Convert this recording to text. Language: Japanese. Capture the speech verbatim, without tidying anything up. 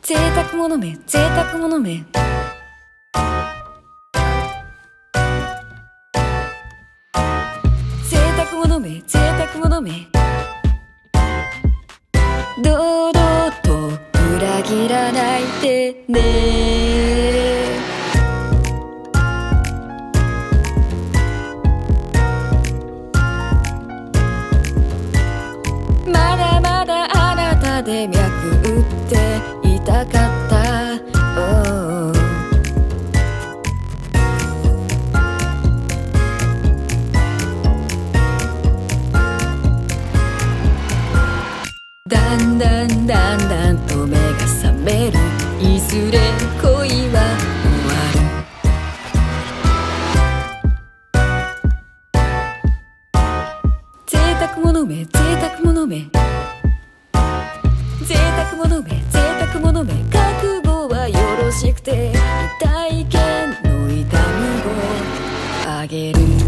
贅沢者め贅沢者め贅沢者め贅沢者め堂々と裏切らないでね。まだまだあなたで脈打っていたかった、oh、だんだんだんだんと目が覚める。いずれ恋は終わる。贅沢者め贅沢者め贅沢者め贅沢者め覚悟はよろしくて痛い剣の痛みをあげる。